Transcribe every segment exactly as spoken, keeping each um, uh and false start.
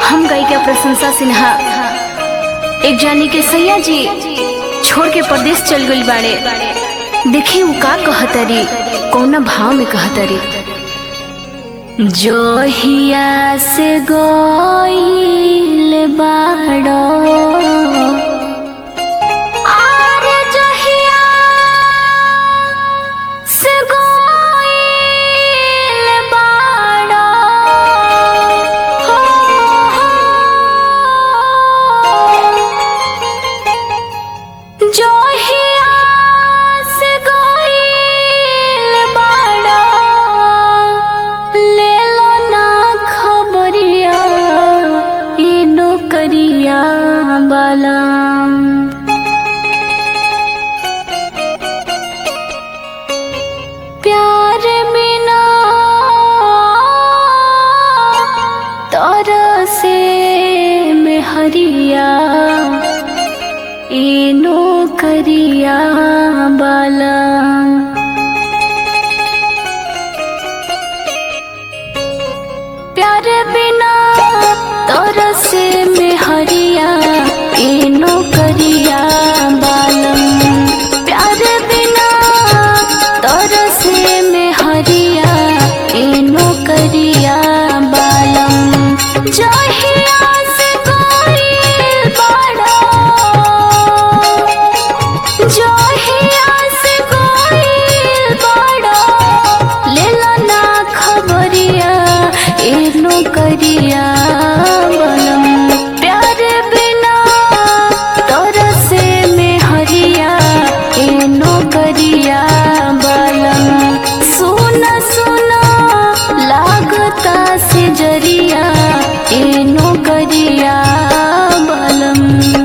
हम गायिका प्रशंसा सिन्हा एक जानी के सैया जी छोड़ के परदेश चल गई बाड़े। देखी उ का कहतरी, कौना भाव में कहतरी। जोहिया से गइल बाड़ो आरे जोहिया से गइल बाड़ो हो हो जोहिया से गइल बाड़ो ले लो ना खबरिया ई नौकरिया बालम। प्यार बिना तोरा से मेहरिया ई नौकरिया बालम। प्यार बिना तोरा से मेहरिया ई नौकरिया बालम। प्यार बिना तोरा से मेहरिया ई नौकरिया बालम। जोहिया से गइल बाड़ो जोहिया से गइल बाड़ो ले लो ना खबरिया ए नौकरिया बालम। प्यार बिना तोरा से मेहरिया ए नौकरिया बालम। सुना सुना लागता से जरिया ए नौकरिया बालम।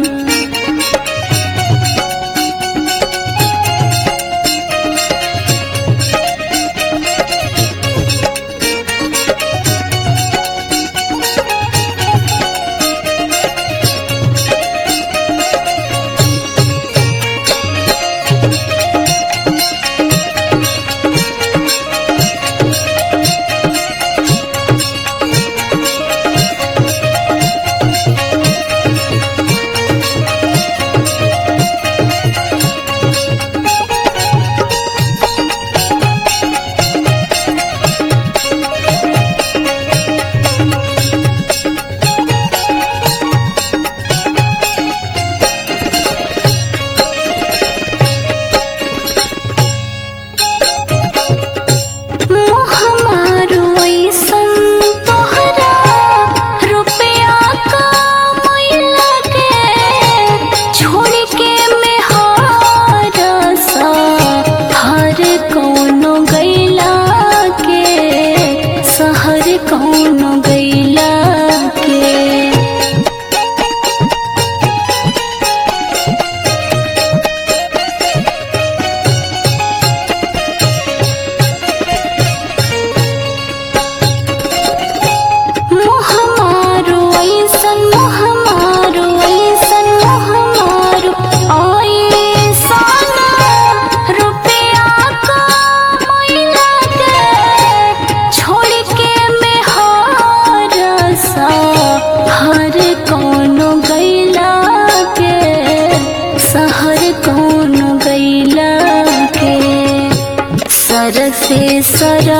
सर से सरा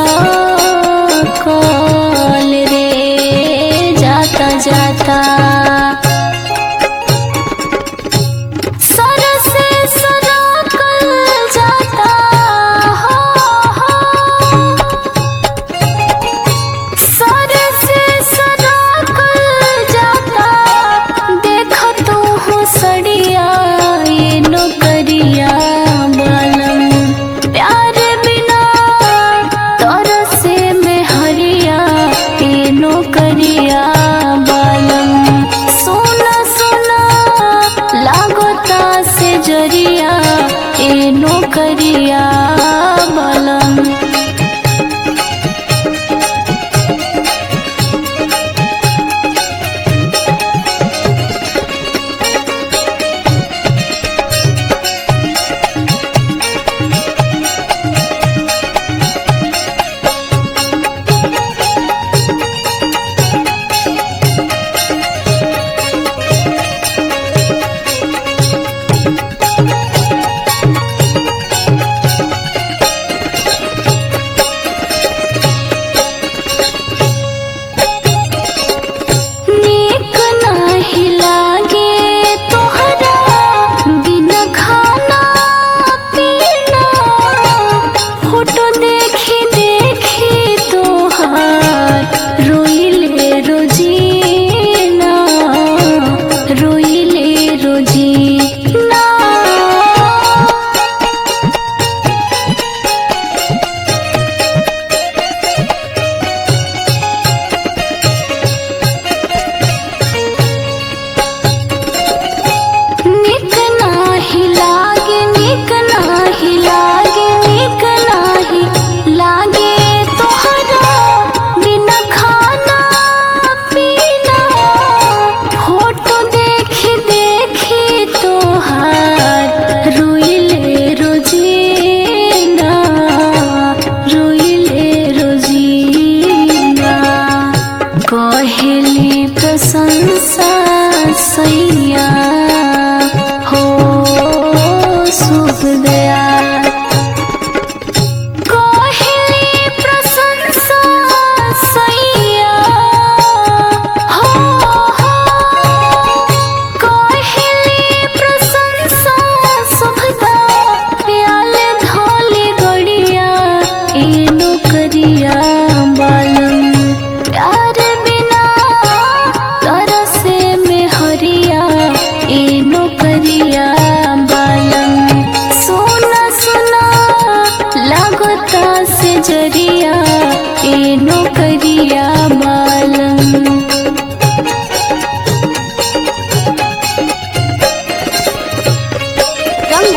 कॉल रे जाता जाता सर से सरा कल जाता हो हो सर से सरा कल जाता। देखो तू हो सड़िया ये नौकरिया बालम। प्यार बिना तोरा से मेहरिया ए नौकरिया बालम। सोना सोना लागता से जरिया ए नौकरिया बालम।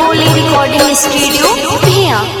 रंगोली रिकॉर्डिंग स्टूडियो भिया।